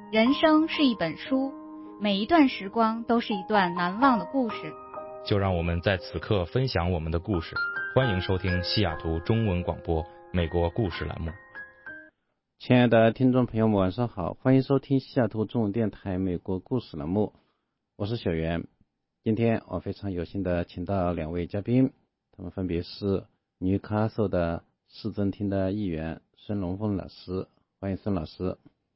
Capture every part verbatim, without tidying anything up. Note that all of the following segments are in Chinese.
人生是一本书，每一段时光都是一段难忘的故事。 就让我们在此刻分享我们的故事。欢迎收听西雅图中文广播美国故事栏目。 亲爱的听众朋友们，晚上好，欢迎收听西雅图中文电台美国故事栏目，我是小袁。今天我非常有幸的请到两位嘉宾，他们分别是纽卡素的市政厅的议员孙龙凤老师，欢迎孙老师。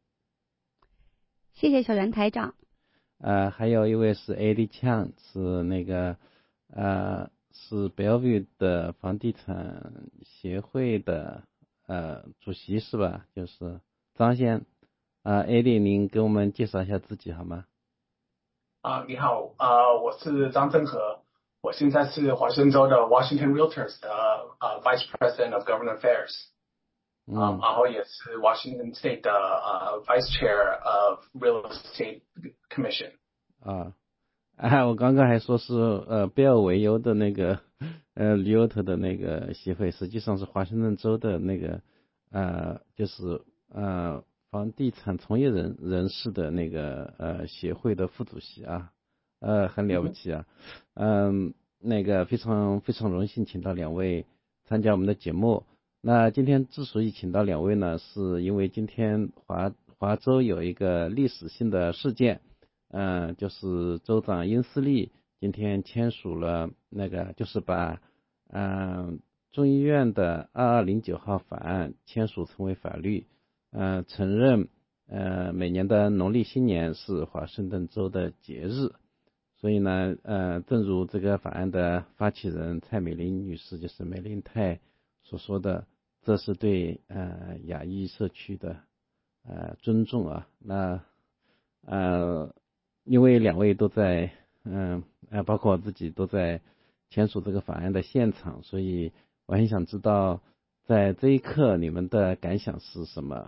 谢谢小袁台长。 呃，还有一位是 Eddie Chang， 是那个呃是 Bellevue 的房地产协会的呃主席是吧？就是张先啊、呃、，Eddie， 您给我们介绍一下自己好吗？ 啊、呃，你好，呃，我是张正和，我现在是华盛顿州的 Washington Realtors 的呃 Vice President of Government Affairs。嗯，然后也是 Washington State 的呃 Vice Chair of Real Estate Commission。 啊，啊，我刚刚还说是呃贝尔维尤的那个呃 Realtor 的那个协会，实际上是华盛顿州的那个呃就是呃房地产从业人人士的那个呃协会的副主席啊，呃很了不起啊，嗯、呃，那个非常非常荣幸请到两位参加我们的节目。那今天之所以请到两位呢，是因为今天华华州有一个历史性的事件，嗯、呃，就是州长英斯利今天签署了那个，就是把嗯、呃、众议院的二二零九号法案签署成为法律，呃，承认呃每年的农历新年是华盛顿州的节日。所以呢，呃，正如这个法案的发起人蔡美玲女士，就是美玲太所说的，这是对呃亚裔社区的呃尊重啊。那呃，因为两位都在嗯呃包括我自己都在签署这个法案的现场，所以我很想知道在这一刻你们的感想是什么？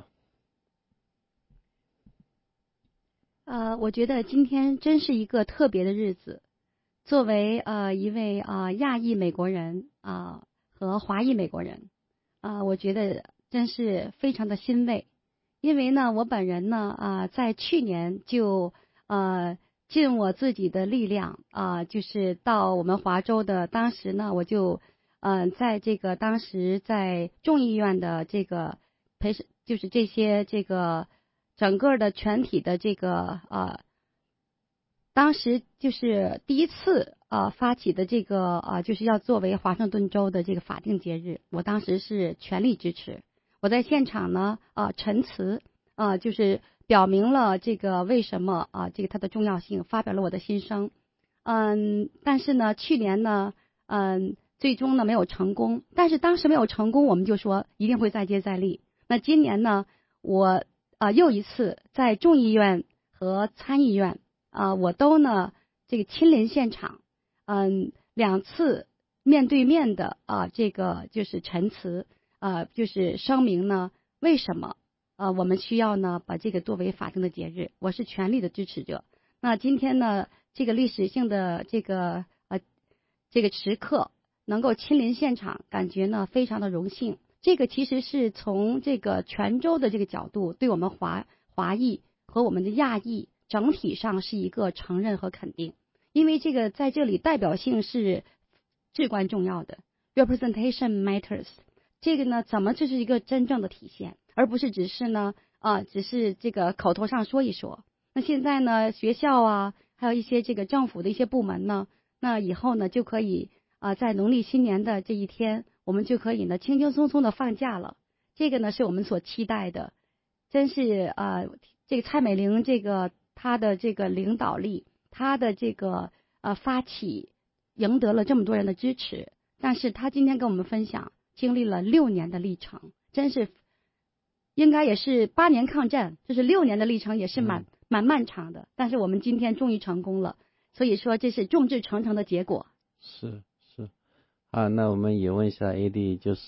呃，我觉得今天真是一个特别的日子。作为呃一位呃亚裔美国人啊、呃、和华裔美国人啊、呃，我觉得真是非常的欣慰。因为呢，我本人呢啊、呃、在去年就呃尽我自己的力量啊、呃，就是到我们华州的，当时呢我就嗯、呃、在这个当时在众议院的这个陪就是这些这个。整个的全体的这个呃，当时就是第一次呃发起的这个呃，就是要作为华盛顿州的这个法定节日，我当时是全力支持。我在现场呢呃陈词呃，就是表明了这个为什么啊、呃、这个它的重要性，发表了我的心声。嗯，但是呢，去年呢，嗯，最终呢没有成功。但是当时没有成功，我们就说一定会再接再厉。那今年呢，我。啊、呃，又一次在众议院和参议院啊、呃，我都呢这个亲临现场，嗯，两次面对面的啊、呃，这个就是陈词，呃，就是声明呢，为什么呃我们需要呢把这个作为法定的节日，我是全力的支持者。那今天呢，这个历史性的这个呃这个时刻，能够亲临现场，感觉呢非常的荣幸。这个其实是从这个全州的这个角度，对我们华华裔和我们的亚裔整体上是一个承认和肯定，因为这个在这里代表性是至关重要的 ，representation matters。这个呢，怎么这是一个真正的体现，而不是只是呢啊，只是这个口头上说一说。那现在呢，学校啊，还有一些这个政府的一些部门呢，那以后呢就可以啊，在农历新年的这一天。我们就可以呢轻轻松松的放假了，这个呢是我们所期待的，真是呃这个蔡美玲这个她的这个领导力，她的这个呃发起，赢得了这么多人的支持。但是她今天跟我们分享，经历了六年的历程，真是应该也是八年抗战，就是六年的历程也是蛮、嗯、蛮漫长的。但是我们今天终于成功了，所以说这是众志成城的结果。 是。啊，那我们也问一下 A D， 就是，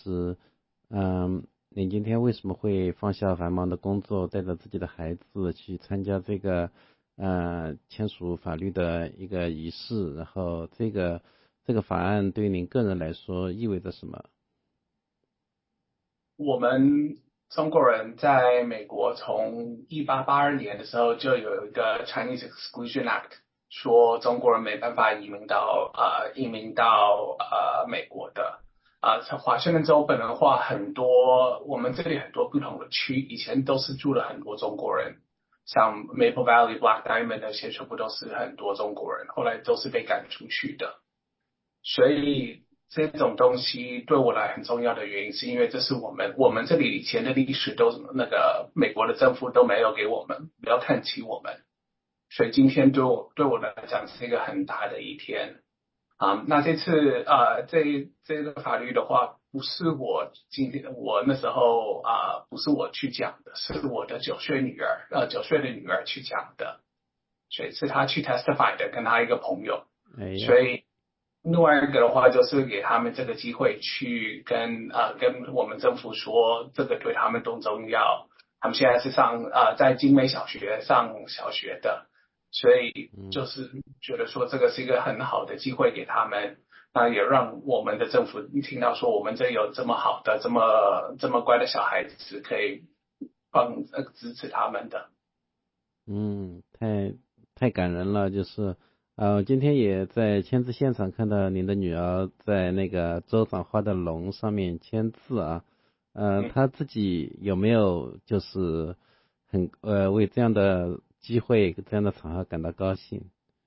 嗯，你今天为什么会放下繁忙的工作，带着自己的孩子去参加这个，呃，签署法律的一个仪式？然后这个这个法案对于您个人来说意味着什么？ 我们中国人在美国从一八八二年的时候就有一个 Chinese Exclusion Act， 说中国人没办法移民到呃移民到呃美国的。啊，华盛顿州本人的话，很多我们这里很多不同的区，以前都是住了很多中国人，像 Maple Valley、Black Diamond 那些全部都是很多中国人，后来都是被赶出去的。所以这种东西对我来很重要的原因，是因为这是我们我们这里以前的历史都那个美国的政府都没有给我们，不要看起我们，所以今天对我对我来讲是一个很大的一天。啊、嗯，那这次呃，这这个法律的话，不是我今天我那时候啊、呃，不是我去讲的，是我的九岁女儿，呃，九岁的女儿去讲的，所以是她去 testify 的，跟她一个朋友， 哎、 所以另外一个的话，就是给他们这个机会去跟呃跟我们政府说，这个对他们都重要。他们现在是上呃在精美小学上小学的。所以就是觉得说这个是一个很好的机会给他们，那也让我们的政府听到说我们这有这么好的、这么这么乖的小孩子，可以帮呃支持他们的。 嗯，太太感人了，就是呃，今天也在签字现场看到您的女儿在那个州长画的龙上面签字啊，呃，她自己有没有就是很呃为这样的机会这样的场合感到高兴？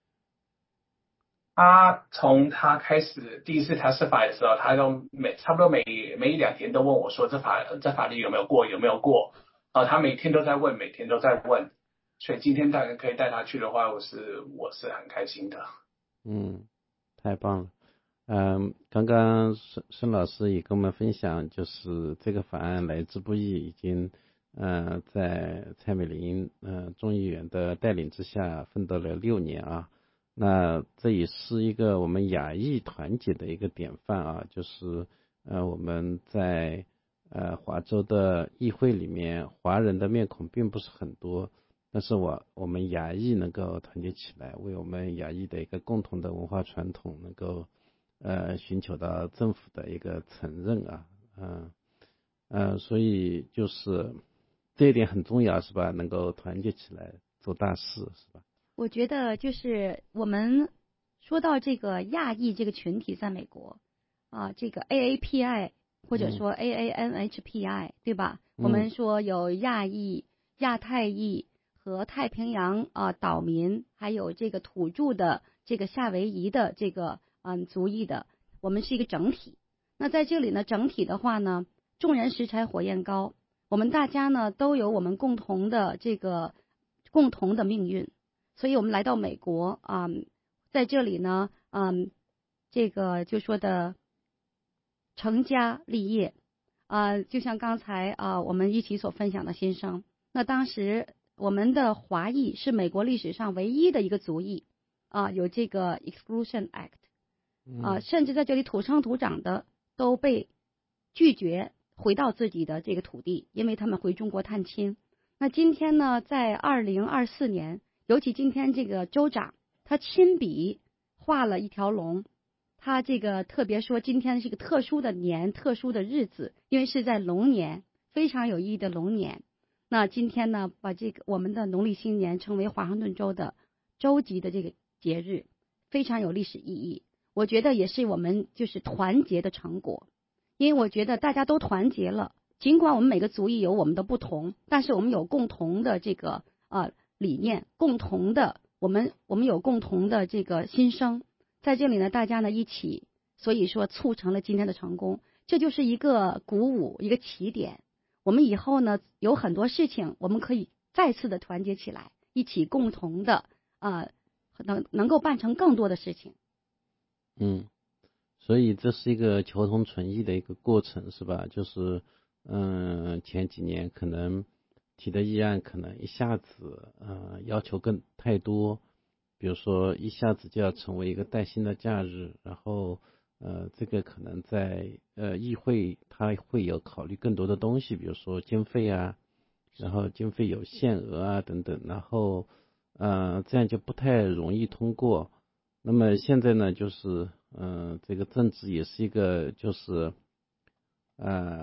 他从他开始第一次 testify 的时候，他都每差不多每每一两天都问我说这法这法律有没有过有没有过啊、呃？他每天都在问，每天都在问，所以今天大概可以带他去的话，我是我是很开心的。 嗯，太棒了。嗯，刚刚孙孙老师也跟我们分享，就是这个法案来之不易，已经呃在蔡美玲呃众议员的带领之下奋斗了六年啊。那这也是一个我们亚裔团结的一个典范啊，就是呃我们在呃华州的议会里面，华人的面孔并不是很多，但是我我们亚裔能够团结起来，为我们亚裔的一个共同的文化传统能够呃寻求到政府的一个承认啊，嗯呃, 呃所以就是这一点很重要是吧？能够团结起来做大事是吧？ 我觉得就是我们说到这个亚裔这个群体在美国啊，这个 A A P I 或者说 A A N H P I、嗯、对吧？我们说有亚裔、亚太裔和太平洋啊岛民，还有这个土著的这个夏威夷的这个嗯族裔的，我们是一个整体。那在这里呢，整体的话呢，众人拾柴火焰高，我们大家呢都有我们共同的这个共同的命运。所以我们来到美国啊、嗯，在这里呢，嗯，这个就说的成家立业啊、呃，就像刚才啊、呃、我们一起所分享的心声。那当时我们的华裔是美国历史上唯一的一个族裔啊、呃，有这个 Exclusion Act 啊、呃，甚至在这里土生土长的都被拒绝回到自己的这个土地，因为他们回中国探亲。那今天呢，在二零二四年。尤其今天这个州长他亲笔画了一条龙，他这个特别说今天是一个特殊的年，特殊的日子，因为是在龙年，非常有意义的龙年。那今天呢，把这个我们的农历新年称为华盛顿州的州级的这个节日，非常有历史意义。我觉得也是我们就是团结的成果，因为我觉得大家都团结了，尽管我们每个族裔有我们的不同，但是我们有共同的这个呃理念，共同的我们我们有共同的这个心声，在这里呢，大家呢一起，所以说促成了今天的成功，这就是一个鼓舞，一个起点。我们以后呢有很多事情，我们可以再次的团结起来，一起共同的啊、呃，能能够办成更多的事情。 嗯，所以这是一个求同存异的一个过程，是吧？就是嗯，前几年可能提的议案可能一下子呃要求更太多，比如说一下子就要成为一个带薪的假日，然后呃这个可能在呃议会它会有考虑更多的东西，比如说经费啊，然后经费有限额啊等等，然后呃这样就不太容易通过。那么现在呢，就是呃这个政治也是一个就是呃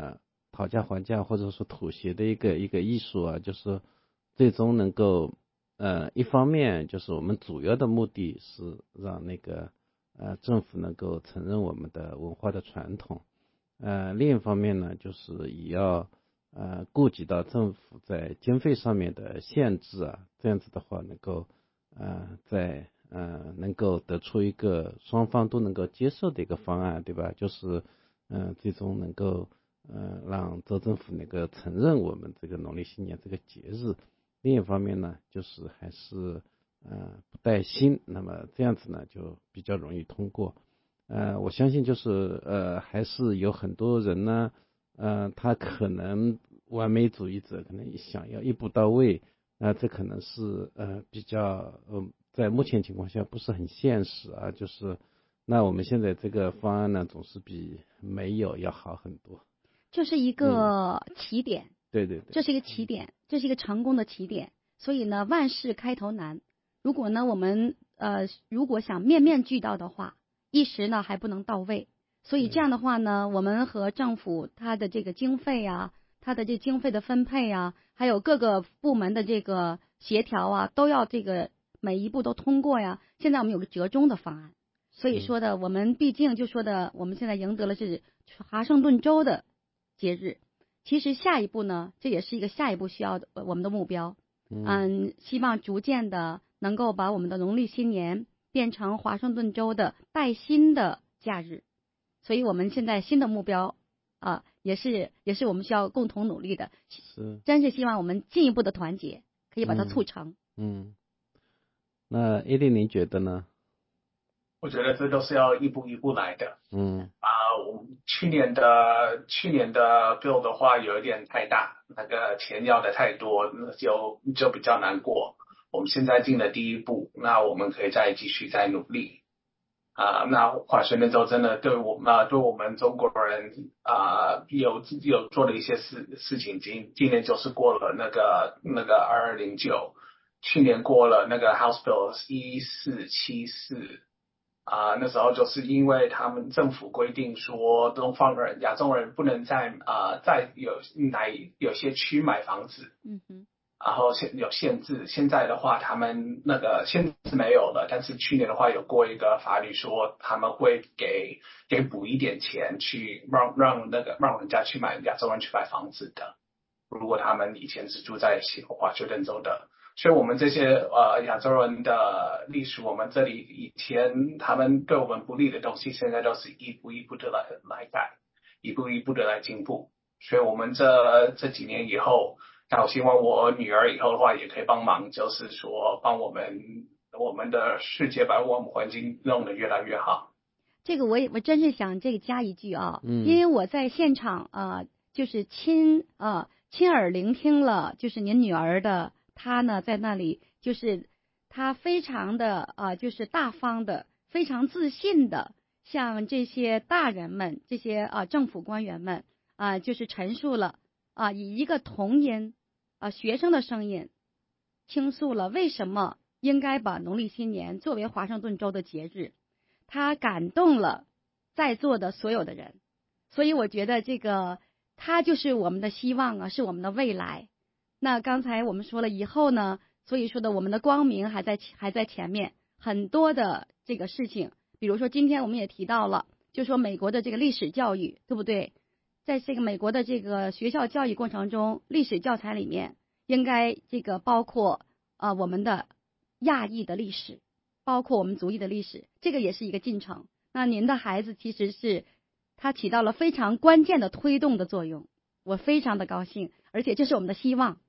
讨价还价或者说妥协的一个一个艺术啊，就是最终能够呃一方面就是我们主要的目的是让那个呃政府能够承认我们的文化的传统，呃另一方面呢就是也要呃顾及到政府在经费上面的限制啊，这样子的话能够呃在呃能够得出一个双方都能够接受的一个方案，对吧？就是嗯、呃、最终能够呃让州政府能够承认我们这个农历新年这个节日。另一方面呢就是还是呃不带薪，那么这样子呢就比较容易通过。呃我相信就是呃还是有很多人呢呃他可能完美主义者可能想要一步到位，那、呃、这可能是呃比较呃在目前情况下不是很现实啊，就是那我们现在这个方案呢总是比没有要好很多， 就是一个起点、嗯、 对对对， 这是一个起点，这是一个成功的起点。所以呢万事开头难，如果呢我们呃如果想面面俱到的话，一时呢还不能到位，所以这样的话呢我们和政府它的这个经费啊，它的这经费的分配啊，还有各个部门的这个协调啊，都要这个每一步都通过呀。现在我们有个折中的方案，所以说的我们毕竟就说的我们现在赢得了是华盛顿州的节日，其实下一步呢这也是一个下一步需要的我们的目标，嗯，希望逐渐的能够把我们的农历新年变成华盛顿州的带薪的假日，所以我们现在新的目标啊，也是也是我们需要共同努力的， 是真是希望我们进一步的团结，可以把它促成。 嗯，嗯那A D您觉得呢？ 我觉得这都是要一步一步来的。 嗯啊，我去年的去年的 bill 的话有一点太大，那个钱要的太多，就就比较难过。我们现在进了第一步，那我们可以再继续再努力。啊，那华盛顿州真的对我们、啊、对我们中国人啊有有做了一些事事情，今今年就是过了那个那个二二零九，去年过了那个 House Bill 一四七四。啊、呃，那时候就是因为他们政府规定说，东方人、亚洲人不能在啊、呃、在有哪有些区买房子， 嗯哼， 然后现有限制。现在的话，他们那个限制没有了，但是去年的话有过一个法律说，他们会给给补一点钱去让让那个让人家去买亚洲人去买房子的，如果他们以前是住在华盛顿州的。所以我们这些呃亚洲人的历史，我们这里以前他们对我们不利的东西，现在都是一步一步的来来改，一步一步的来进步。所以我们这这几年以后，那我希望我女儿以后的话也可以帮忙，就是说帮我们我们的世界把我们环境弄得越来越好。 这个我也我真是想这个加一句啊， 嗯， 因为我在现场啊、呃，就是亲啊、呃、亲耳聆听了，就是您女儿的。他呢在那里就是他非常的啊、呃、就是大方的非常自信的向这些大人们这些啊、呃、政府官员们啊、呃、就是陈述了啊、呃、以一个童音啊、呃、学生的声音倾诉了为什么应该把农历新年作为华盛顿州的节日，他感动了在座的所有的人，所以我觉得这个他就是我们的希望啊，是我们的未来。那刚才我们说了以后呢，所以说的我们的光明还在还在前面，很多的这个事情，比如说今天我们也提到了，就说美国的这个历史教育，对不对？在这个美国的这个学校教育过程中，历史教材里面应该这个包括呃我们的亚裔的历史，包括我们族裔的历史，这个也是一个进程。那您的孩子其实是他起到了非常关键的推动的作用，我非常的高兴，而且这是我们的希望。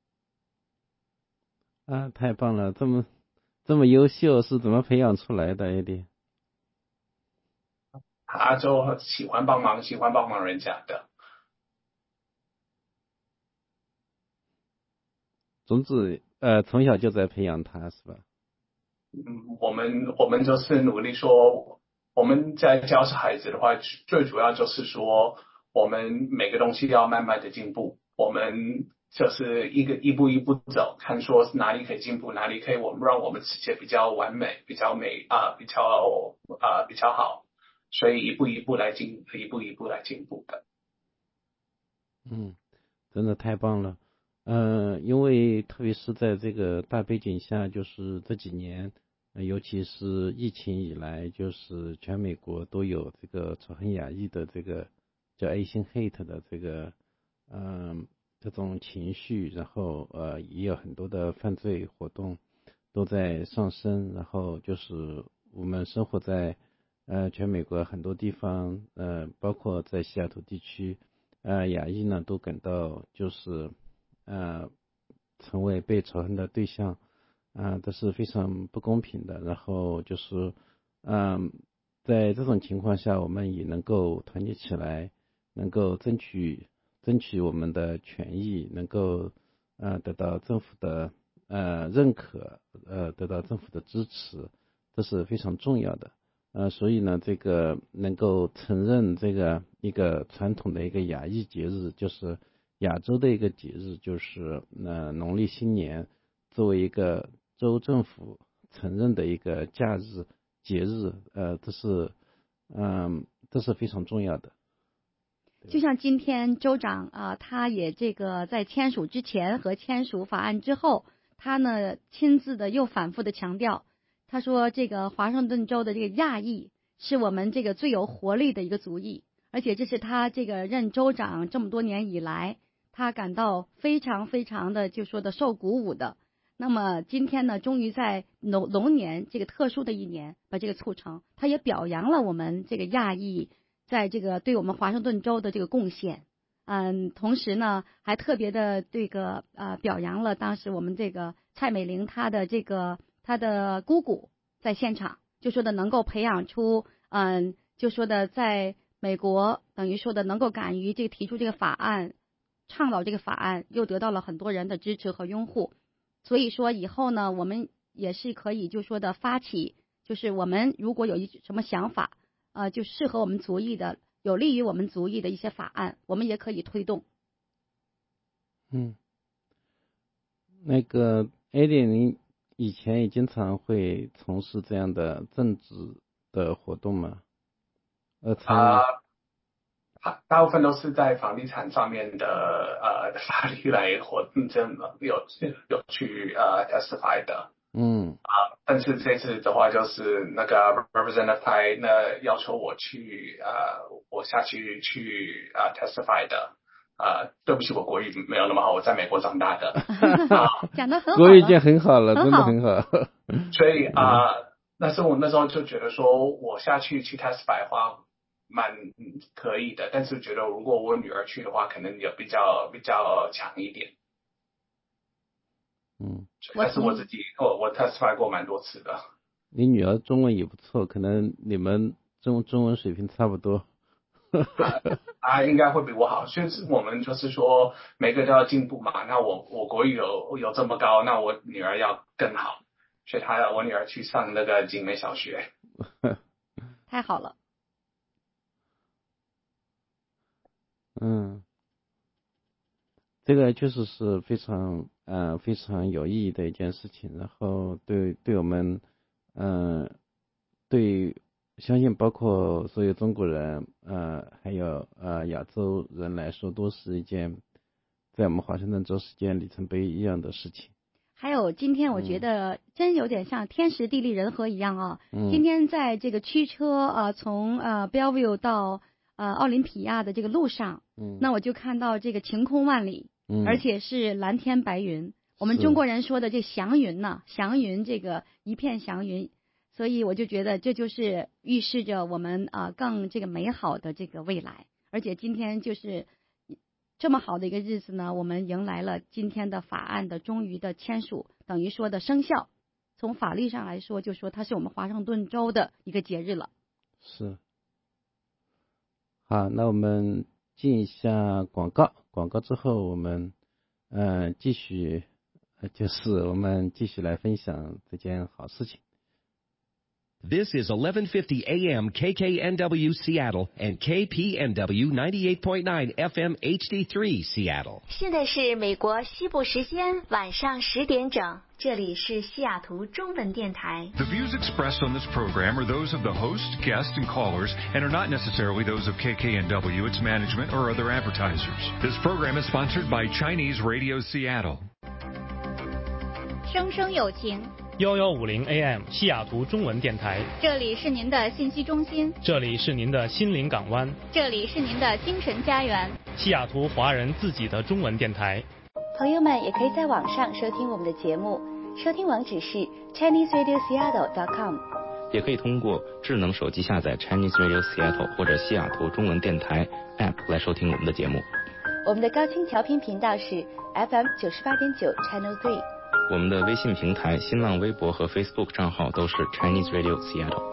啊，太棒了！这么这么优秀是怎么培养出来的 ？A D 他就喜欢帮忙，喜欢帮忙人家的。 种子呃从小就在培养他是吧？ 嗯，我们我们就是努力说，我们在教孩子的话，最主要就是说，我们每个东西要慢慢的进步，我们就是一个一步一步走，看说哪里可以进步，哪里可以我们让我们世界比较完美，比较美啊、呃，比较啊、呃、比较好，所以一步一步来进，一步一步来进步的。 嗯，真的太棒了。呃，因为特别是在这个大背景下，就是这几年，呃、尤其是疫情以来，就是全美国都有这个仇恨亚裔的这个叫 Asian hate 的这个，嗯、呃，这种情绪，然后呃，也有很多的犯罪活动都在上升，然后就是我们生活在呃全美国很多地方，呃，包括在西雅图地区，呃，亚裔呢都感到就是呃成为被仇恨的对象，啊、呃，这是非常不公平的。然后就是，嗯、呃，在这种情况下，我们也能够团结起来，能够争取争取我们的权益，能够呃得到政府的呃认可，呃得到政府的支持，这是非常重要的。呃，所以呢，这个能够承认这个一个传统的一个亚裔节日，就是亚洲的一个节日，就是呃农历新年，作为一个州政府承认的一个假日节日，呃，这是嗯、呃，这是非常重要的。 就像今天州长啊、呃，他也这个在签署之前和签署法案之后，他呢亲自的又反复的强调。他说这个华盛顿州的这个亚裔是我们这个最有活力的一个族裔，而且这是他这个任州长这么多年以来，他感到非常非常的就说的受鼓舞的。那么今天呢，终于在龙龙年这个特殊的一年把这个促成，他也表扬了我们这个亚裔在这个对我们华盛顿州的这个贡献。嗯，同时呢，还特别的这个呃表扬了当时我们这个蔡美玲她的这个。他的姑姑在现场就说的能够培养出，嗯，就说的在美国等于说的能够敢于这个提出这个法案，倡导这个法案，又得到了很多人的支持和拥护。所以说以后呢，我们也是可以就说的发起，就是我们如果有一什么想法，呃，就适合我们族裔的，有利于我们族裔的一些法案，我们也可以推动。 嗯，那个艾莉，您以前也经常会从事这样的政治的活动吗？呃，参与？ 啊，大部分都是在房地产上面的呃法律来活动，有有去呃 testify 的。 嗯。 啊，但是这次的话就是那个 representative 呢要求我去呃我下去去啊、呃、testify 的。呃，对不起，我国语没有那么好，我在美国长大的。啊， 讲得很好， 国语已经很好了， 很好真的很好。 所以啊、呃，那是我那时候就觉得说，我下去去 testify 的话，蛮可以的，但是觉得如果我女儿去的话，可能也比较比较强一点。 嗯， 但是我自己我我 testify 过蛮多次的。 你女儿中文也不错，可能你们中中文水平差不多。 啊，应该会比我好。所以我们就是说，每个都要进步嘛。那我我国语有有这么高，那我女儿要更好。所以她我女儿去上那个景美小学。 太好了。 嗯，这个确实是非常呃非常有意义的一件事情。然后对对我们嗯、呃、对。相信包括所有中国人，呃，还有呃亚洲人来说，都是一件在我们华盛顿州是件里程碑一样的事情。 还有今天我觉得真有点像天时地利人和一样啊。 嗯、 今天在这个驱车呃从呃 Bellevue 到呃奥林匹亚的这个路上， 嗯， 那我就看到这个晴空万里， 嗯， 而且是蓝天白云。我们中国人说的这祥云呢，祥云这个一片祥云。所以我就觉得这就是预示着我们啊、呃、更这个美好的这个未来，而且今天就是这么好的一个日子呢，我们迎来了今天的法案的终于的签署，等于说的生效。从法律上来说，就说它是我们华盛顿州的一个节日了。 是。好，那我们进一下广告，广告之后我们呃继续，就是我们继续来分享这件好事情。 This is eleven fifty A M K K N W Seattle and K P N W ninety-eight point nine F M H D three Seattle. 现在是美国西部时间晚上十点整，这里是西雅图中文电台。 The views expressed on this program are those of the host, guests, and callers and are not necessarily those of K K N W, its management, or other advertisers. This program is sponsored by Chinese Radio Seattle. 生生有情， 一一五零 A M 西雅图中文电台， 这里是您的信息中心， 这里是您的心灵港湾， 这里是您的精神家园， 西雅图华人自己的中文电台。 朋友们也可以在网上收听我们的节目，收听网址是 Chinese Radio Seattle dot com， 也可以通过智能手机下载 Chinese Radio Seattle 或者西雅图中文电台 App 来收听我们的节目。 我们的高清调频频道是 F M 九十八点九 Channel three。 我们的微信平台、新浪微博和 Facebook 账号都是 Chinese Radio Seattle。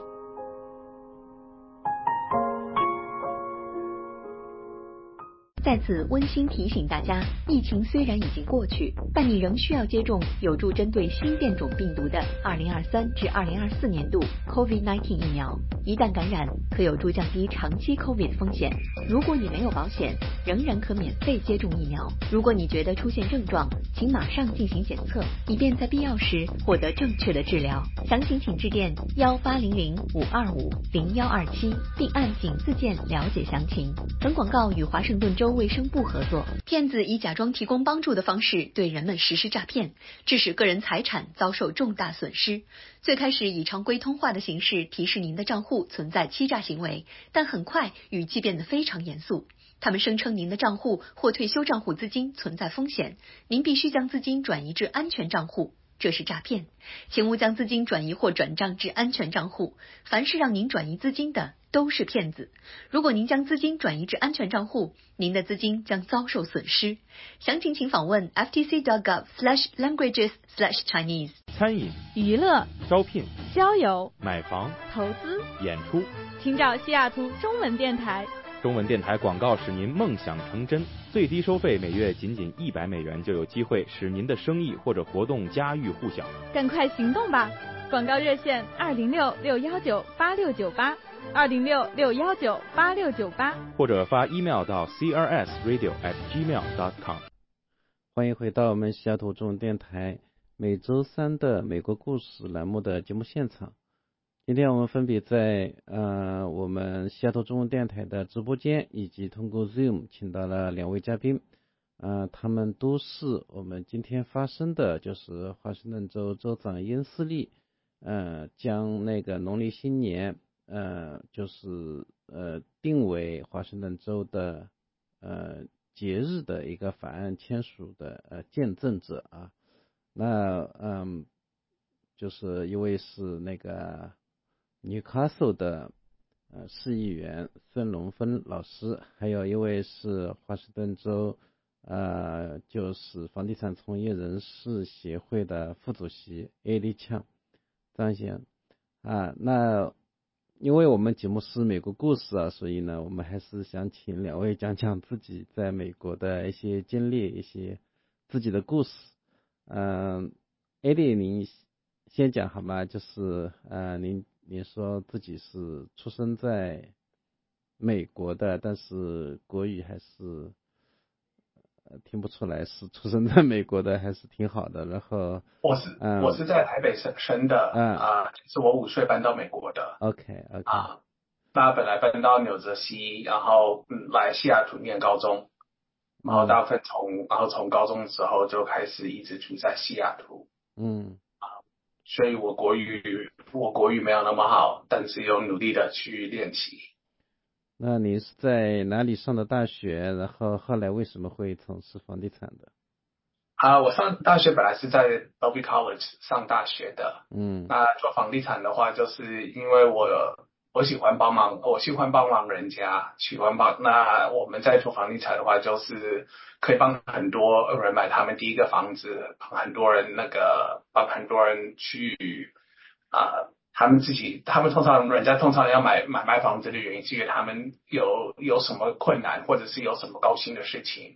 在此温馨提醒大家，疫情虽然已经过去，但你仍需要接种有助针对新变种病毒的二零二三至二零二四年度 COVID 十九 疫苗。一旦感染，可有助降低长期 COVID 风险。如果你没有保险，仍然可免费接种疫苗。如果你觉得出现症状，请马上进行检测，以便在必要时获得正确的治疗。详情请致电幺八零零五二五零幺二七，并按井字键了解详情。本广告与华盛顿州卫生部合作。骗子以假装提供帮助的方式对人们实施诈骗，致使个人财产遭受重大损失。最开始以常规通话的形式提示您的账户存在欺诈行为，但很快语气变得非常严肃。他们声称您的账户或退休账户资金存在风险，您必须将资金转移至安全账户。这是诈骗，请勿将资金转移或转账至安全账户。凡是让您转移资金的都是骗子。如果您将资金转移至安全账户，您的资金将遭受损失。详情请访问 f t c dot gov slash languages slash Chinese。 餐饮、 娱乐、 招聘、 交友、 买房、 投资、 演出， 请找西雅图中文电台。 中文电台广告使您梦想成真，最低收费每月仅仅一百美元，就有机会使您的生意或者活动家喻户晓。 赶快行动吧！广告热线二零六六幺九八六九八，二零六六幺九八六九八， 或者发 email 到 c r s radio at gmail dot com。 欢迎回到我们西雅图中文电台每周三的美国故事栏目的节目现场。今天我们分别在呃我们西雅图中文电台的直播间以及通过 Zoom 请到了两位嘉宾，呃他们都是我们今天发生的就是华盛顿州州长因斯利呃将那个农历新年呃就是呃定为华盛顿州的呃节日的一个法案签署的呃见证者啊。那嗯就是一位是那个Newcastle 的呃市议员孙龙芬老师，还有一位是华盛顿州呃就是房地产从业人士协会的副主席 Ali Chang 张先啊。那因为我们节目是美国故事啊，所以呢我们还是想请两位讲讲自己在美国的一些经历，一些自己的故事。嗯、呃、Ali 您先讲好吗？就是呃您您说自己是出生在美国的，但是国语还是呃听不出来是出生在美国的，还是挺好的。然后我是、嗯、我是在台北生生的，嗯啊，是我五岁搬到美国的。 OK OK 啊，那本来搬到纽泽西，然后嗯来西雅图念高中，然后大部分从然后从高中的时候就开始一直住在西雅图。 嗯。 所以我国语我国语没有那么好，但是有努力的去练习。 那你是在哪里上的大学？然后后来为什么会从事房地产的？ 啊，我上大学本来是在 Bellevue College 上大学的。 嗯。 那做房地产的话，就是因为我我喜欢帮忙，我喜欢帮忙人家，喜欢帮。那我们在做房地产的话，就是可以帮很多人买他们第一个房子，帮很多人那个帮很多人去啊、呃，他们自己，他们通常人家通常要买买买房子的原因是因为他们有有什么困难，或者是有什么高兴的事情。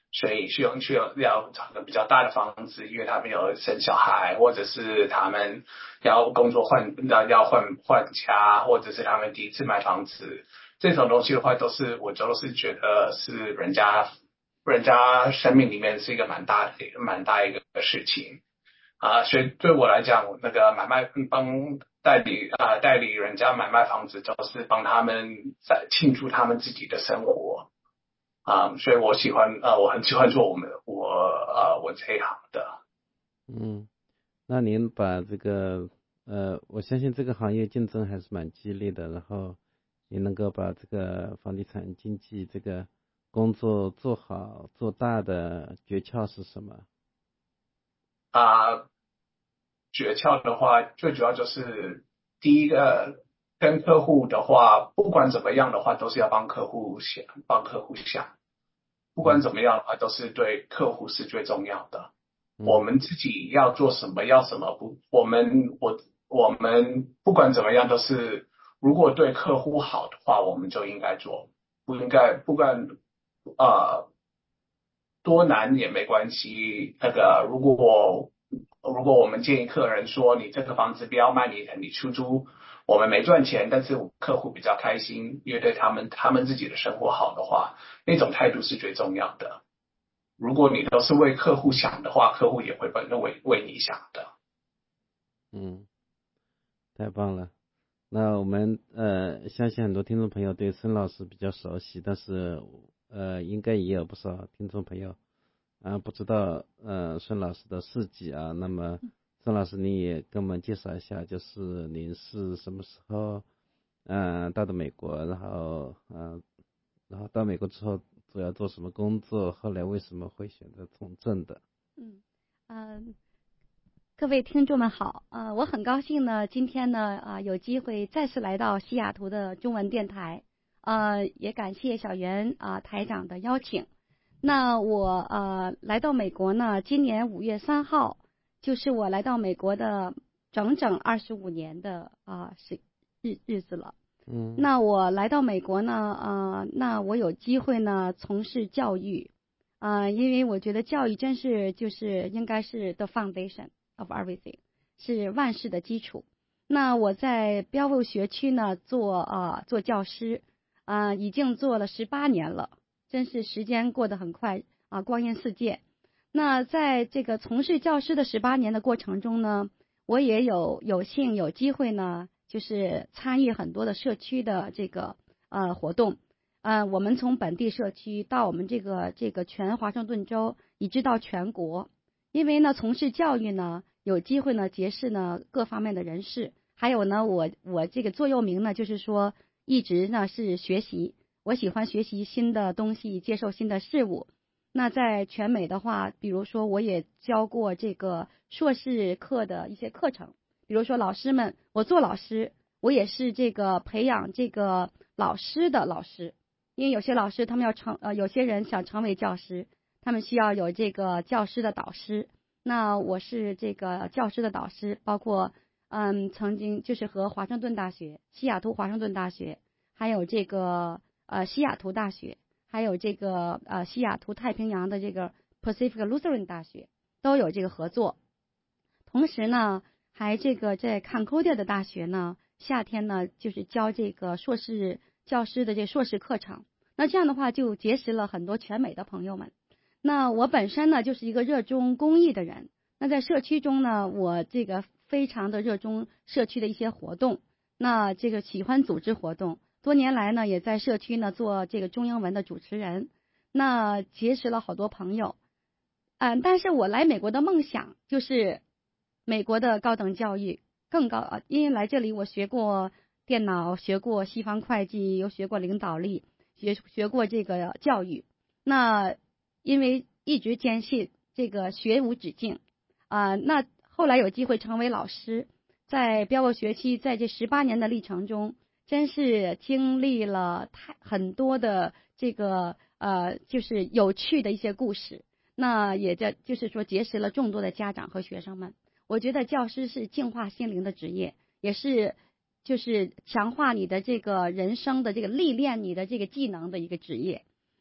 所以需要需要要找个比较大的房子，因为他们有生小孩，或者是他们要工作换要要换换家，或者是他们第一次买房子，这种东西的话，都是我都是觉得是人家人家生命里面是一个蛮大的蛮大一个事情啊，所以对我来讲，那个买卖帮代理啊代理人家买卖房子，就是帮他们在庆祝他们自己的生活。啊、um, 所以我喜欢呃，我很喜欢做我们我呃我这一行的。 嗯，那您把这个呃，我相信这个行业竞争还是蛮激烈的，然后你能够把这个房地产经纪这个工作做好做大的诀窍是什么？ 啊、呃，诀窍的话，最主要就是第一个。跟客户的话，不管怎么样的话，都是要帮客户想，帮客户想。不管怎么样的话，都是对客户是最重要的。嗯、我们自己要做什么，要什么不，我们我我们不管怎么样都是，如果对客户好的话，我们就应该做，不应该不管呃多难也没关系。那个如果如果我们建议客人说，你这个房子不要卖，你你出租。我们没赚钱，但是客户比较开心，因为对他们他们自己的生活好的话，那种态度是最重要的。如果你都是为客户想的话，客户也会为为你想的。 嗯，太棒了。那我们呃，相信很多听众朋友对孙老师比较熟悉，但是呃，应该也有不少听众朋友啊、呃、不知道呃孙老师的事迹啊。那么孙老师，你也跟我们介绍一下，就是您是什么时候，嗯、呃，到的美国，然后，嗯、呃，然后到美国之后主要做什么工作？后来为什么会选择从政的？ 嗯嗯、呃，各位听众们好，呃，我很高兴呢，今天呢，啊、呃，有机会再次来到西雅图的中文电台，呃，也感谢小袁啊、呃、台长的邀请。那我呃来到美国呢，今年五月三号。就是我来到美国的整整二十五年的啊是日日子了。 嗯， 那我来到美国呢，呃，那我有机会呢从事教育，啊、呃，因为我觉得教育真是就是应该是 the foundation of everything， 是万事的基础。那我在标布学区呢做啊、呃、做教师，啊、呃，已经做了十八年了，真是时间过得很快啊、呃，光阴似箭。那在这个从事教师的十八年的过程中呢，我也有有幸有机会呢，就是参与很多的社区的这个呃活动，呃，我们从本地社区到我们这个这个全华盛顿州，以至到全国，因为呢从事教育呢，有机会呢结识呢各方面的人士，还有呢我我这个座右铭呢就是说一直呢是学习，我喜欢学习新的东西，接受新的事物。那在全美的话，比如说我也教过这个硕士课的一些课程，比如说老师们，我做老师，我也是这个培养这个老师的老师，因为有些老师他们要成呃，有些人想成为教师，他们需要有这个教师的导师，那我是这个教师的导师，包括嗯曾经就是和华盛顿大学、西雅图华盛顿大学，还有这个呃西雅图大学。还有这个呃西雅图太平洋的这个 Pacific Lutheran 大学都有这个合作，同时呢还这个在 Concordia 的大学呢夏天呢就是教这个硕士教师的这硕士课程，那这样的话就结识了很多全美的朋友们。那我本身呢就是一个热衷公益的人，那在社区中呢我这个非常的热衷社区的一些活动，那这个喜欢组织活动，多年来呢，也在社区呢做这个中英文的主持人，那结识了好多朋友，嗯，但是我来美国的梦想就是美国的高等教育更高啊，因为来这里我学过电脑，学过西方会计，又学过领导力，学学过这个教育，那因为一直坚信这个学无止境啊、呃，那后来有机会成为老师，在标布学区，在这十八年的历程中。真是经历了太很多的这个呃，就是有趣的一些故事。那也在就是说结识了众多的家长和学生们。我觉得教师是净化心灵的职业，也是就是强化你的这个人生的这个历练你的这个技能的一个职业。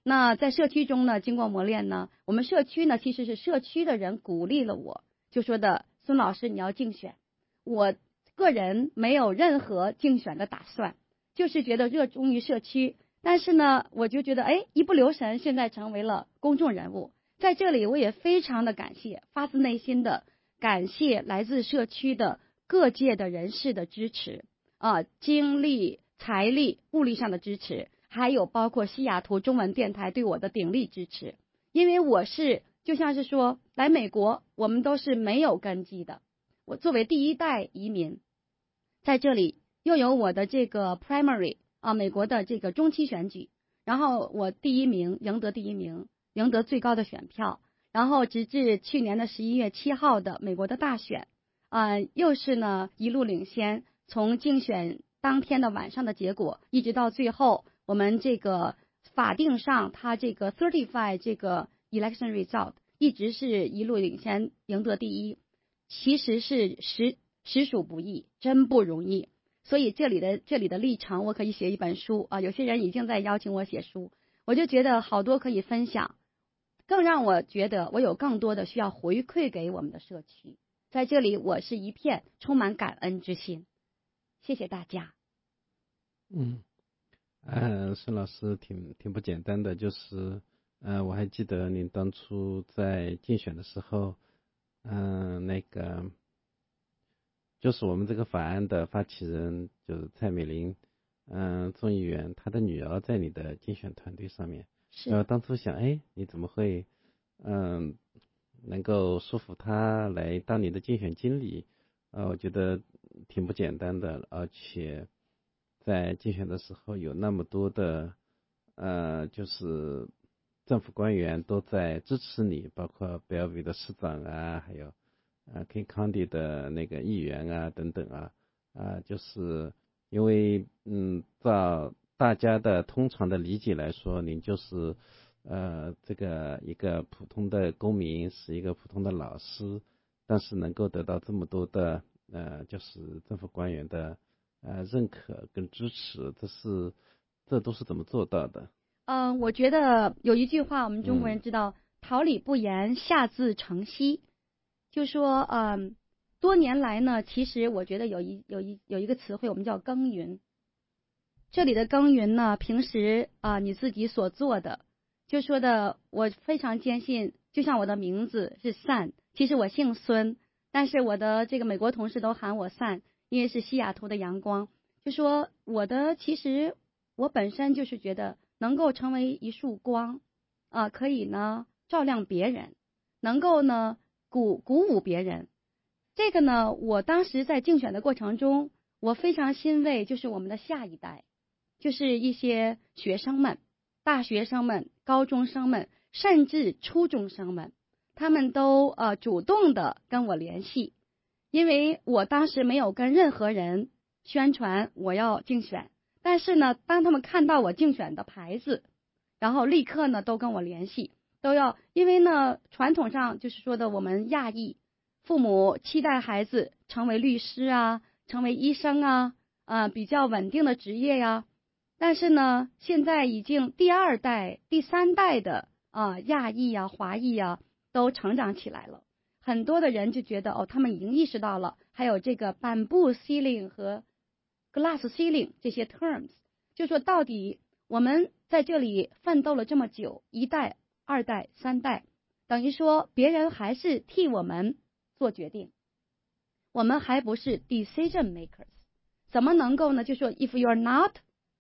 那在社区中呢，经过磨练呢，我们社区呢其实是社区的人鼓励了我，就说的孙老师你要竞选，我个人没有任何竞选的打算，就是觉得热衷于社区，但是呢，我就觉得哎，一不留神现在成为了公众人物，在这里我也非常的感谢，发自内心的感谢来自社区的各界的人士的支持啊，精力、财力、物力上的支持，还有包括西雅图中文电台对我的鼎力支持。因为我是就像是说来美国，我们都是没有根基的，我作为第一代移民，在这里又有我的这个 primary 啊，美国的这个中期选举，然后我第一名赢得第一名，赢得最高的选票，然后直至去年的十一月七号的美国的大选。啊、呃，又是呢一路领先，从竞选当天的晚上的结果，一直到最后，我们这个法定上它这个 certify 这个 election result 一直是一路领先，赢得第一，其实是实实属不易，真不容易。所以这里的这里的历程，我可以写一本书啊，有些人已经在邀请我写书，我就觉得好多可以分享，更让我觉得我有更多的需要回馈给我们的社区。在这里，我是一片充满感恩之心，谢谢大家。 嗯，呃，孙老师挺挺不简单的，就是呃，我还记得您当初在竞选的时候，嗯、呃，那个就是我们这个法案的发起人就是蔡美玲，嗯、呃，众议员，她的女儿在你的竞选团队上面， 是。 呃，当初想，哎，你怎么会，嗯、呃。能够说服他来当你的竞选经理，呃，我觉得挺不简单的，而且在竞选的时候有那么多的，呃，就是政府官员都在支持你，包括 Bellevue 的市长啊，还有呃 King County 的那个议员啊等等啊，啊、呃，就是因为嗯，照大家的通常的理解来说，您就是。呃，这个一个普通的公民是一个普通的老师，但是能够得到这么多的呃，就是政府官员的呃认可跟支持，这是这都是怎么做到的？ 嗯、呃，我觉得有一句话，我们中国人知道，嗯、桃李不言，下自成蹊。就说，嗯、呃，多年来呢，其实我觉得有一有一有一个词汇，我们叫耕耘。这里的耕耘呢，平时啊、呃、你自己所做的。就说的，我非常坚信，就像我的名字是 Sun， 其实我姓孙，但是我的这个美国同事都喊我 Sun， 因为是西雅图的阳光。就说我的，其实我本身就是觉得能够成为一束光，啊、呃，可以呢照亮别人，能够呢鼓鼓舞别人。这个呢，我当时在竞选的过程中，我非常欣慰，就是我们的下一代，就是一些学生们。大学生们、高中生们，甚至初中生们，他们都呃主动的跟我联系，因为我当时没有跟任何人宣传我要竞选，但是呢，当他们看到我竞选的牌子，然后立刻呢都跟我联系，都要，因为呢传统上就是说的我们亚裔父母期待孩子成为律师啊，成为医生啊，呃比较稳定的职业呀。但是呢，现在已经第二代、第三代的啊亚裔啊、华裔啊都成长起来了，很多的人就觉得哦，他们已经意识到了，还有这个 bamboo ceiling 和 glass ceiling 这些 terms， 就说到底我们在这里奋斗了这么久，一代、二代、三代，等于说别人还是替我们做决定，我们还不是 decision makers， 怎么能够呢？就说 if you're not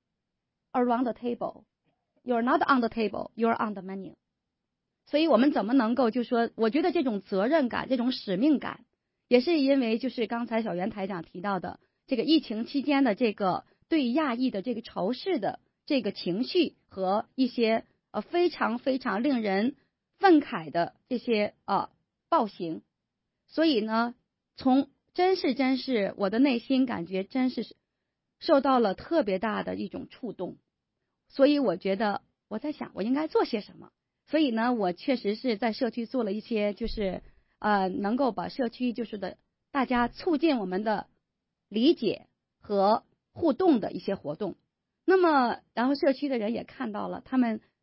around the table, you're not on the table, you're on the menu。 所以我们怎么能够就说，我觉得这种责任感、这种使命感，也是因为就是刚才小袁台长提到的这个疫情期间的这个对亚裔的这个仇视的这个情绪和一些呃非常非常令人愤慨的这些呃暴行。所以呢，从真是真是我的内心感觉真是受到了特别大的一种触动，所以我觉得我在想我应该做些什么。所以呢，我确实是在社区做了一些就是呃能够把社区就是的大家促进我们的理解和互动的一些活动。那么然后社区的人也看到了，他们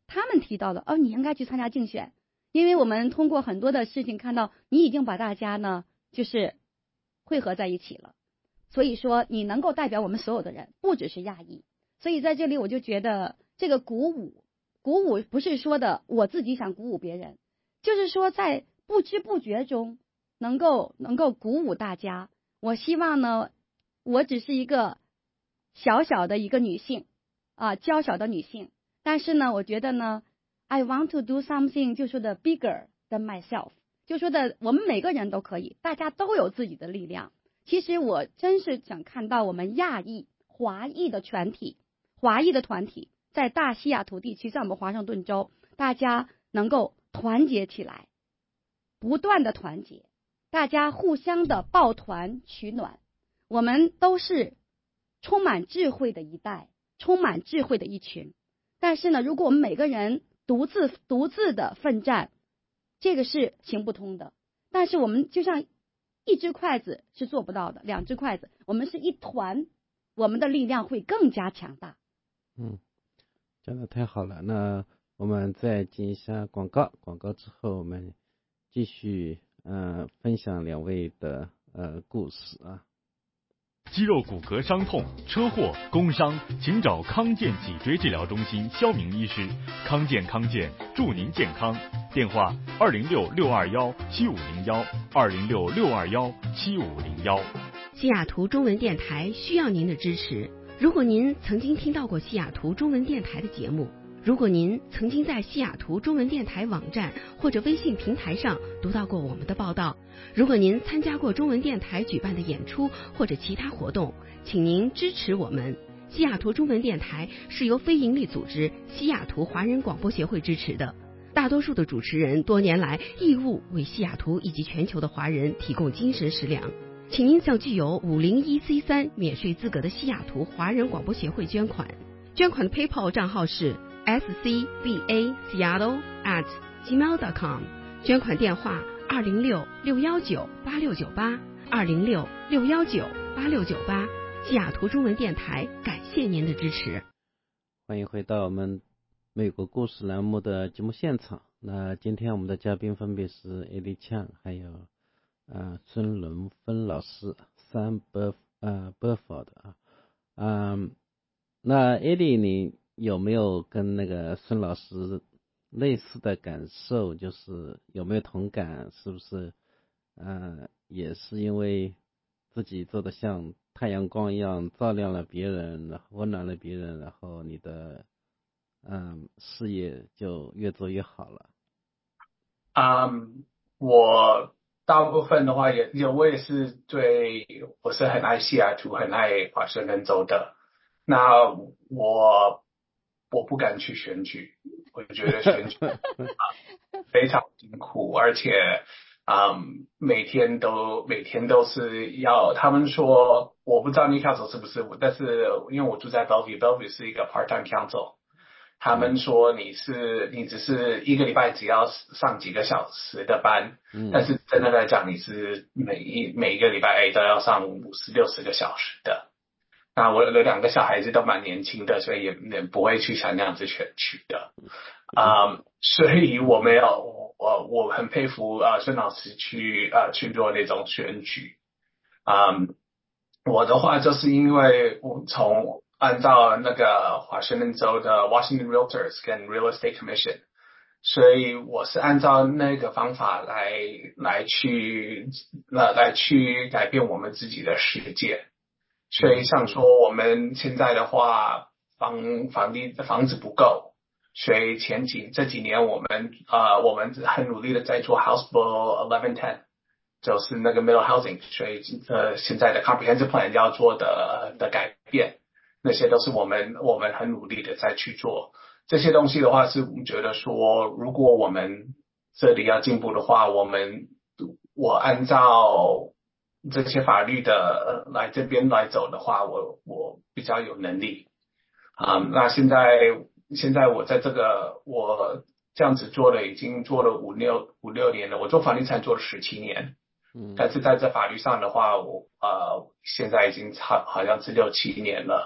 他们提到的，哦，你应该去参加竞选，因为我们通过很多的事情看到，你已经把大家呢就是汇合在一起了，所以说你能够代表我们所有的人，不只是亚裔。所以在这里我就觉得这个鼓舞，鼓舞不是说的我自己想鼓舞别人，就是说在不知不觉中能够能够鼓舞大家。我希望呢，我只是一个小小的一个女性啊，娇小的女性，但是呢，我觉得呢 ，I want to do something 就说的 bigger than myself， 就说的我们每个人都可以，大家都有自己的力量。其实我真是想看到我们亚裔、华裔的全体、华裔的团体，在大西雅图地区，在我们华盛顿州，大家能够团结起来，不断的团结，大家互相的抱团取暖。我们都是充满智慧的一代，充满智慧的一群。但是呢，如果我们每个人独自独自的奋战，这个是行不通的。但是我们就像一只筷子是做不到的，两只筷子，我们是一团，我们的力量会更加强大。 嗯，讲得太好了。那我们再进一下广告，广告之后我们继续呃分享两位的呃故事啊。 肌肉骨骼伤痛、车祸、工伤，请找康健脊椎治疗中心肖明医师。康健康健，祝您健康。电话：二零六六二幺七五零幺，二零六六二幺七五零幺。 西雅图中文电台需要您的支持。如果您曾经听到过西雅图中文电台的节目，如果您曾经在西雅图中文电台网站或者微信平台上读到过我们的报道，如果您参加过中文电台举办的演出或者其他活动，请您支持我们。西雅图中文电台是由非营利组织西雅图华人广播协会支持的，大多数的主持人多年来义务为西雅图以及全球的华人提供精神食粮。请您向具有五零一 C 三 免税资格的西雅图华人广播协会捐款，捐款的 PayPal 账号是S C B A Seattle at gmail dot com， 捐款电话二零六六幺九八六九八，二零六六幺九八六九八。西雅图中文电台感谢您的支持。 欢迎回到我们美国故事栏目的节目现场。那今天我们的嘉宾分别是艾丽呛，还有呃孙伦芬老师 Sam Burf 呃 Burford 啊。嗯，那艾丽你有没有跟那个孙老师类似的感受？就是有没有同感？是不是呃也是因为自己做的像太阳光一样照亮了别人，然后温暖了别人，然后你的嗯事业就越做越好了？ 嗯，我大部分的话也也我也是对，我是很爱西雅图，很爱华盛顿州的。那我我不敢去选举，我觉得选举、啊、非常辛苦，而且嗯每天都每天都是要他们说，我不知道你 council 是不是，但是因为我住在 Bellevue， Bellevue 是一个 part-time council， 他们说你是你只是一个礼拜只要上几个小时的班，嗯、但是真的来讲你是每一每一个礼拜都要上五十六十个小时的。那我的两个小孩子都蛮年轻的，所以也也不会去想那样子选举的，啊、嗯，所以我没有，我我很佩服啊孙老师去啊去做那种选举，啊、嗯，我的话就是因为我从按照那个华盛顿州的 Washington Realtors 跟 Real Estate Commission， 所以我是按照那个方法来来去来来去改变我们自己的世界。所以像说我们现在的话，房房地房子不够，所以前几这几年我们呃我们很努力的在做 House Bill eleven ten， 就是那个 middle housing， 所以呃现在的 comprehensive plan 要做的的改变，那些都是我们我们很努力的在去做。这些东西的话是我们觉得说，如果我们这里要进步的话，我们我按照这些法律的、呃、来这边来走的话，我我比较有能力啊、嗯。那现在现在我在这个我这样子做了，已经做了五六五六年了。我做房地产做了十七年，嗯，但是在这法律上的话，我呃现在已经差好像是六七年了。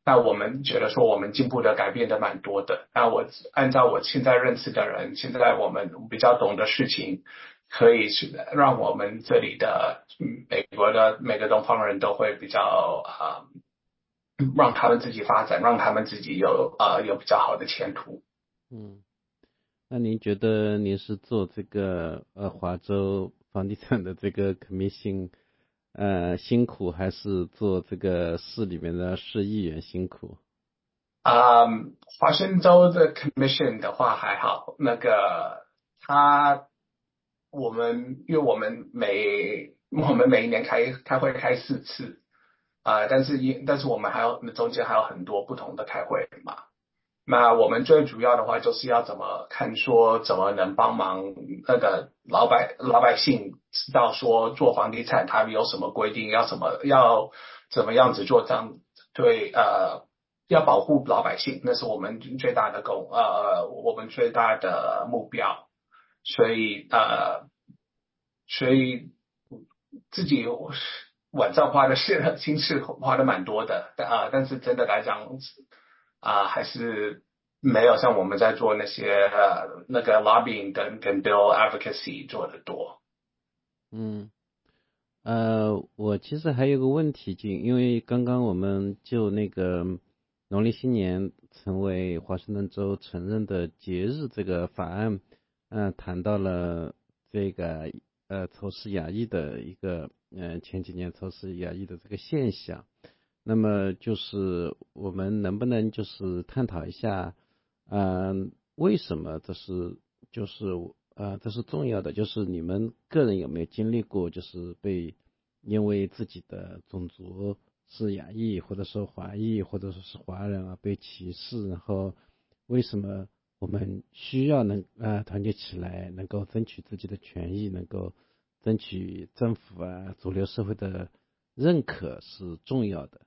那我们觉得说我们进步的改变的蛮多的。那我按照我现在认识的人，现在我们比较懂的事情，可以是让我们这里的美国的每个东方人都会比较啊、呃，让他们自己发展，让他们自己有啊、呃、有比较好的前途。 嗯，那您觉得您是做这个呃华州房地产的这个 commission 呃辛苦，还是做这个市里面的市议员辛苦？ 啊、嗯，华盛州的 commission 的话还好，那个他我们因为我们每我们每一年开开会开四次啊、呃，但是因但是我们还有中间还有很多不同的开会嘛。那我们最主要的话就是要怎么看说怎么能帮忙那个老百老百姓知道说做房地产他们有什么规定，要怎么要怎么样子做，这样对呃要保护老百姓，那是我们最大的功呃我们最大的目标。所以呃所以自己晚上花的是心事花的蛮多的啊、呃，但是真的来讲啊、呃，还是没有像我们在做那些呃那个 lobbying 跟跟 bill advocacy 做的多。 嗯，呃，我其实还有个问题，就因为刚刚我们就那个农历新年成为华盛顿州承认的节日这个法案，嗯、呃，谈到了这个呃仇视亚裔的一个呃前几年仇视亚裔的这个现象。那么就是我们能不能就是探讨一下，嗯、呃，为什么这是就是呃这是重要的，就是你们个人有没有经历过，就是被因为自己的种族是亚裔或者说华裔或者说是华人啊被歧视，然后为什么我们需要能呃团结起来，能够争取自己的权益，能够争取政府啊主流社会的认可是重要的。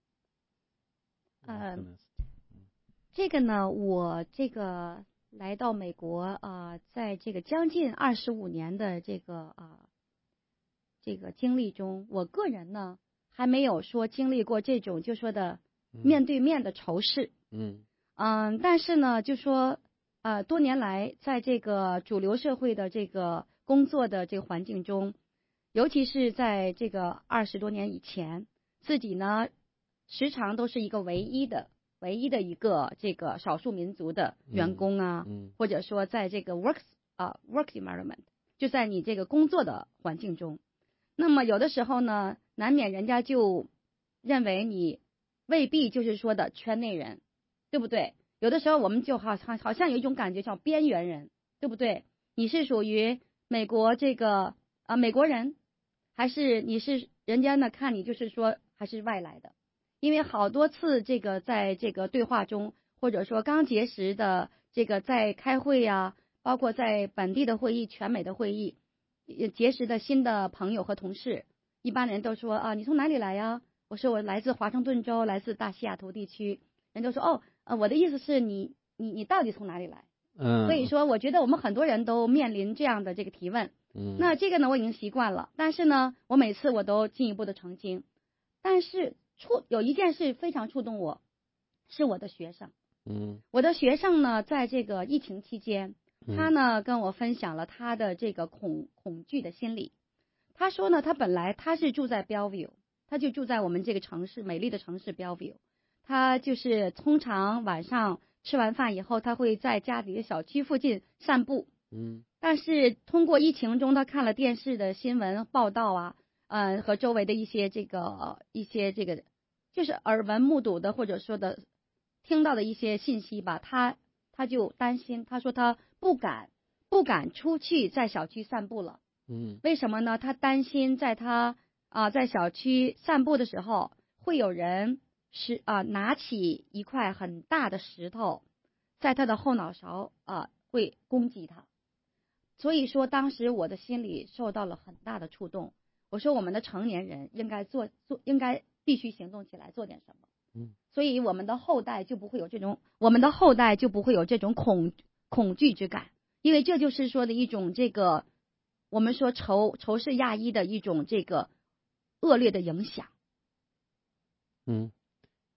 呃，这个呢，我这个来到美国啊、呃，在这个将近二十五年的这个啊、呃、这个经历中，我个人呢还没有说经历过这种就说的面对面的仇视。 嗯嗯、呃，但是呢，就说呃多年来在这个主流社会的这个工作的这个环境中，尤其是在这个二十多年以前，自己呢。时常都是一个唯一的、唯一的一个这个少数民族的员工啊， 嗯嗯、 或者说在这个 work 啊、uh, work environment， 就在你这个工作的环境中，那么有的时候呢，难免人家就认为你未必就是说的圈内人，对不对？有的时候我们就好好好像有一种感觉叫边缘人，对不对？你是属于美国这个啊、呃、美国人，还是你是人家呢看你就是说还是外来的？因为好多次这个在这个对话中，或者说刚结识的这个在开会呀、啊，包括在本地的会议、全美的会议，结识的新的朋友和同事，一般人都说啊，你从哪里来呀？我说我来自华盛顿州，来自大西雅图地区。人都说哦，呃，我的意思是你你你到底从哪里来？ 嗯， 所以说我觉得我们很多人都面临这样的这个提问。 嗯， 那这个呢我已经习惯了，但是呢，我每次我都进一步的澄清，但是。触有一件事非常触动我，是我的学生。 嗯， 我的学生呢，在这个疫情期间，他呢跟我分享了他的这个恐恐惧的心理。他说呢，他本来他是住在 Bellevue， 他就住在我们这个城市美丽的城市 Bellevue。他就是通常晚上吃完饭以后，他会在家里的小区附近散步。 嗯， 但是通过疫情中，他看了电视的新闻报道啊。呃，和周围的一些这个一些这个，就是耳闻目睹的或者说的听到的一些信息吧，他他就担心，他说他不敢不敢出去在小区散步了。 嗯， 为什么呢？他担心在他啊、呃、在小区散步的时候，会有人是啊、呃、拿起一块很大的石头，在他的后脑勺啊、呃、会攻击他。所以说，当时我的心里受到了很大的触动。我说我们的成年人应该做做，应该必须行动起来，做点什么。 嗯， 所以我们的后代就不会有这种，我们的后代就不会有这种恐恐惧之感，因为这就是说的一种这个我们说仇仇视亚裔的一种这个恶劣的影响。 嗯，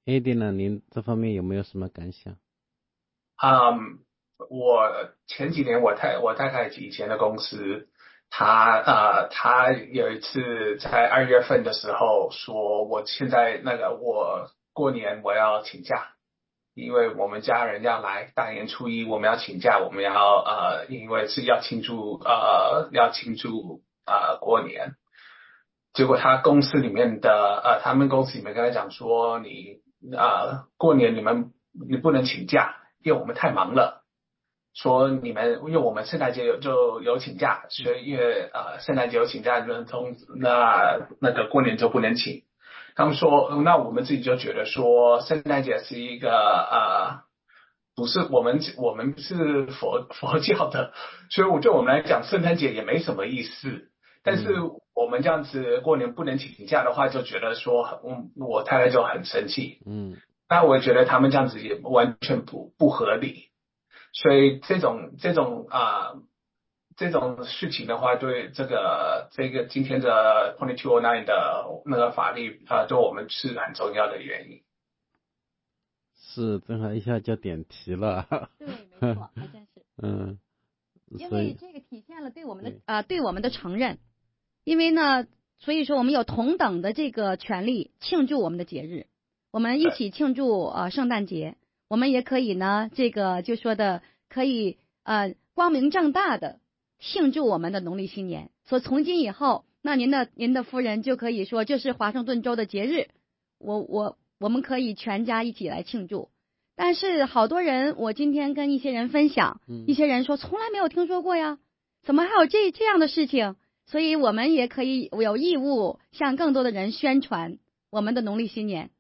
A D 呢，您这方面有没有什么感想？ 嗯、um, 我前几年我太我太太以前的公司，他呃他有一次在二月份的时候说，我现在那个我过年我要请假，因为我们家人要来，大年初一我们要请假，我们要呃因为是要庆祝呃要庆祝呃过年。结果他公司里面的呃他们公司里面跟他讲说，你呃过年你们你不能请假，因为我们太忙了。说你们因为我们圣诞节有就有请假，所以因为呃圣诞节有请假，就从那那个过年就不能请。他们说，那我们自己就觉得说，圣诞节是一个呃，不是我们我们是佛佛教的，所以我对我们来讲，圣诞节也没什么意思。但是我们这样子过年不能请假的话，就觉得说，嗯，我太太就很生气。 嗯， 那我觉得他们这样子也完全不不合理。所以这种这种啊、呃、这种事情的话，对这个这个今天的二二二九的那个法律啊、呃，对我们是很重要的原因。 是，正好一下就点题了。 对，没错，还真是。 嗯， 因为这个体现了对我们的啊、呃、对我们的承认，因为呢，所以说我们有同等的这个权利庆祝我们的节日，我们一起庆祝呃圣诞节。我们也可以呢，这个就说的可以呃光明正大的庆祝我们的农历新年。所以从今以后，那您的您的夫人就可以说这是华盛顿州的节日，我我我们可以全家一起来庆祝。但是好多人，我今天跟一些人分享， 嗯、 一些人说从来没有听说过呀，怎么还有这这样的事情？所以我们也可以有义务向更多的人宣传我们的农历新年。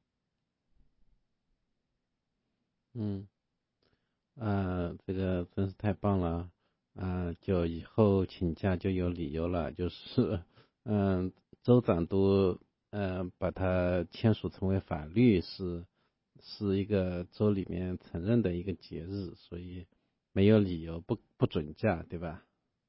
嗯，呃，这个真是太棒了，啊、呃，就以后请假就有理由了，就是，嗯、呃，州长都，呃，把它签署成为法律，是，是一个州里面承认的一个节日，所以没有理由不不准假，对吧？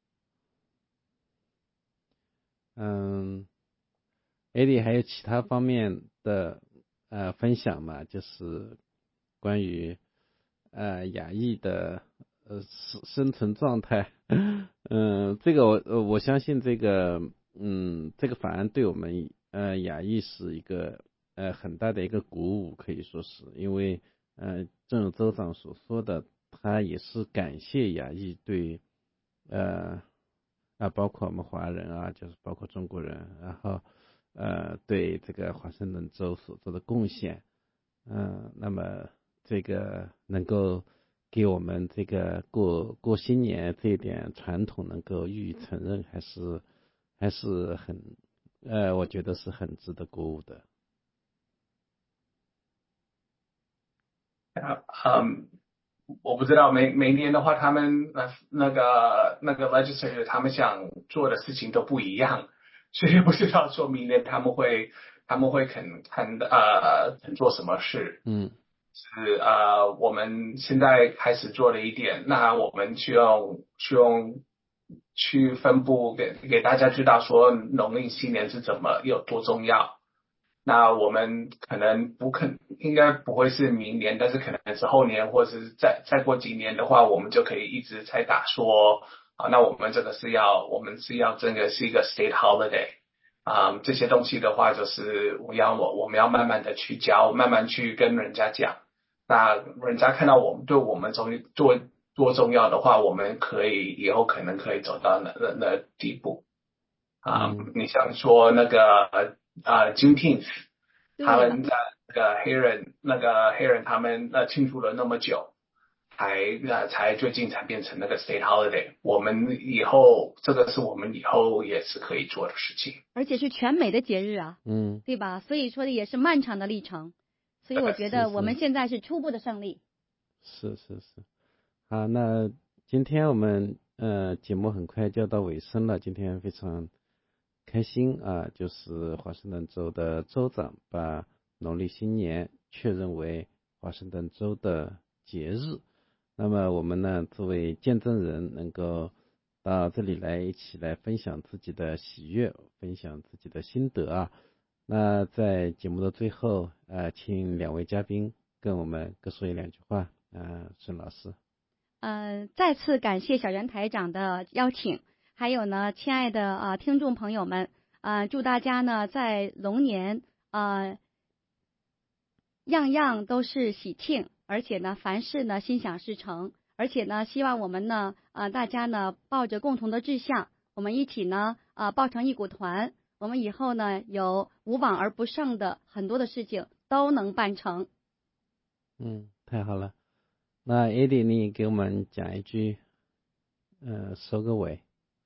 嗯 ，A D 还有其他方面的呃分享吗？就是关于呃亚裔的呃生存状态，嗯、呃，这个我呃我相信这个嗯这个法案对我们呃亚裔是一个呃很大的一个鼓舞，可以说是因为呃正如州长所说的，他也是感谢亚裔对呃啊包括我们华人啊，就是包括中国人，然后呃对这个华盛顿州所做的贡献，嗯、呃，那么这个能够给我们这个过过新年这一点传统能够予以承认，还是还是很呃，我觉得是很值得鼓舞的。 嗯，我不知道每每年的话，他们那那个那个 legislature 他们想做的事情都不一样，所以不知道说明年他们会他们会肯肯呃肯做什么事。 嗯。 是呃，我们现在开始做了一点，那我们去用去用去分布给给大家知道说农历新年是怎么有多重要。那我们可能不肯应该不会是明年，但是可能是后年，或者是再再过几年的话，我们就可以一直在打说啊，那我们这个是要我们是要这个是一个 state holiday。啊、嗯，这些东西的话，就是我要我我们要慢慢的去教，慢慢去跟人家讲。那人家看到我们对我们重多多重要的话，我们可以以后可能可以走到那那那地步。啊、嗯，你像说那个呃 Juneteenth， 他们在那个黑人那个黑人他们呃庆祝了那么久，才呃才最近才变成那个 state holiday。我们以后这个是我们以后也是可以做的事情， 而且是全美的节日啊， 嗯， 对吧？所以说的也是漫长的历程，所以我觉得我们现在是初步的胜利。 是是是，好，那今天我们呃节目很快就要到尾声了，今天非常开心啊，就是华盛顿州的州长把农历新年确认为华盛顿州的节日。那么我们呢，作为见证人，能够到这里来一起来分享自己的喜悦，分享自己的心得啊。 那在节目的最后，呃，请两位嘉宾跟我们各说一两句话。呃，孙老师。 呃，再次感谢小袁台长的邀请，还有呢，亲爱的呃听众朋友们，呃，祝大家呢在龙年呃样样都是喜庆，而且呢凡事呢心想事成，而且呢希望我们呢呃大家呢抱着共同的志向，我们一起呢呃抱成一股团，我们以后呢有无往而不胜的很多的事情都能办成。 嗯，太好了。那 Eddie 你给我们讲一句，呃，收个尾。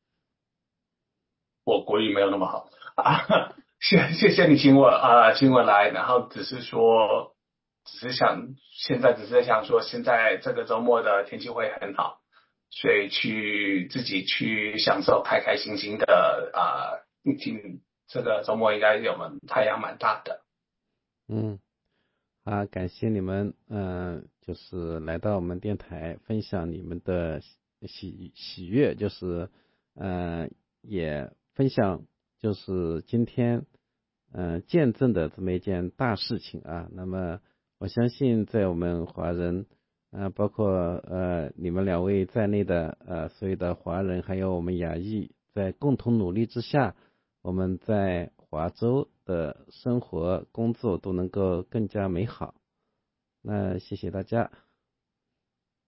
我国语没有那么好啊，谢谢谢你请我啊、呃、请我来，然后只是说，只是想现在只是想说，现在这个周末的天气会很好，所以去自己去享受开开心心的啊，今这个周末应该有们太阳蛮大的。 嗯。啊，感谢你们，嗯、呃，就是来到我们电台分享你们的喜喜悦，就是，呃，也分享就是今天，嗯、呃，见证的这么一件大事情啊。那么我相信，在我们华人，啊、呃，包括呃你们两位在内的呃所有的华人，还有我们亚裔，在共同努力之下，我们在华州的生活、工作都能够更加美好。那谢谢大家。